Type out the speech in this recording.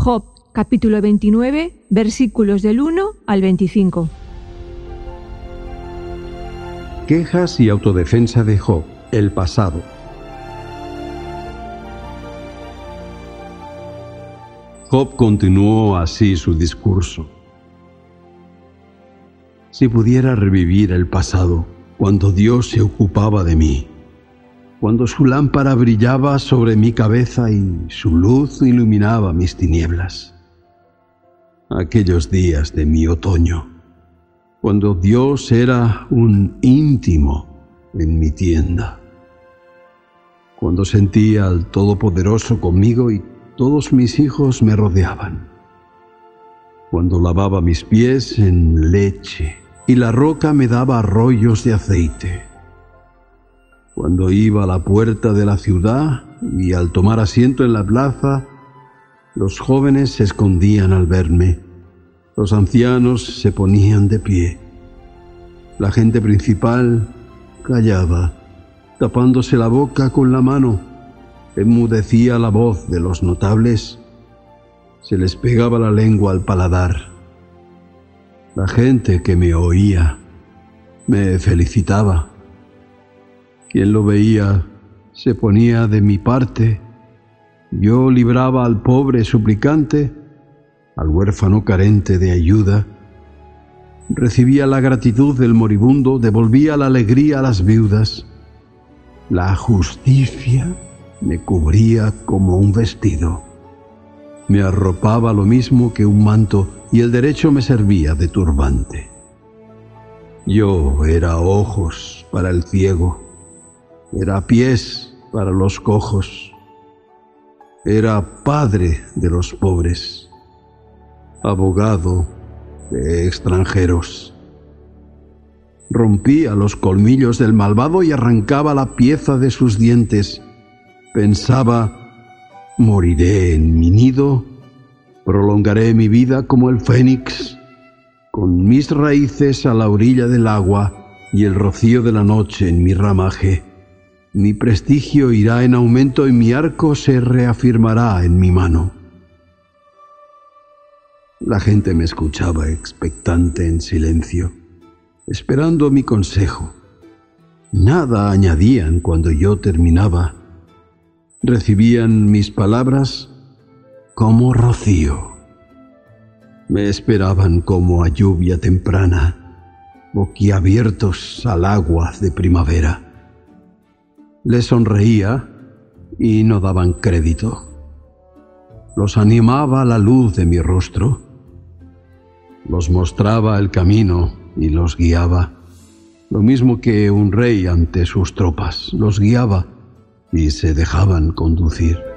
Job, capítulo 29, versículos del 1 al 25. Quejas y autodefensa de Job, el pasado. Job continuó así su discurso. Si pudiera revivir el pasado, cuando Dios se ocupaba de mí, cuando su lámpara brillaba sobre mi cabeza y su luz iluminaba mis tinieblas. Aquellos días de mi otoño, cuando Dios era un íntimo en mi tienda, cuando sentía al Todopoderoso conmigo y todos mis hijos me rodeaban, cuando lavaba mis pies en leche y la roca me daba arroyos de aceite, cuando iba a la puerta de la ciudad y al tomar asiento en la plaza, los jóvenes se escondían al verme, los ancianos se ponían de pie, la gente principal callaba, tapándose la boca con la mano, enmudecía la voz de los notables, se les pegaba la lengua al paladar. La gente que me oía me felicitaba. Quien lo veía se ponía de mi parte. Yo libraba al pobre suplicante, al huérfano carente de ayuda. Recibía la gratitud del moribundo, devolvía la alegría a las viudas. La justicia me cubría como un vestido. Me arropaba lo mismo que un manto y el derecho me servía de turbante. Yo era ojos para el ciego, era pies para los cojos, era padre de los pobres, abogado de extranjeros. Rompía los colmillos del malvado y arrancaba la pieza de sus dientes. Pensaba, moriré en mi nido, prolongaré mi vida como el fénix, con mis raíces a la orilla del agua y el rocío de la noche en mi ramaje. Mi prestigio irá en aumento y mi arco se reafirmará en mi mano. La gente me escuchaba expectante en silencio, esperando mi consejo. Nada añadían cuando yo terminaba. Recibían mis palabras como rocío. Me esperaban como a lluvia temprana, boquiabiertos al agua de primavera. Les sonreía y no daban crédito. Los animaba la luz de mi rostro. Los mostraba el camino y los guiaba, lo mismo que un rey ante sus tropas. Los guiaba y se dejaban conducir.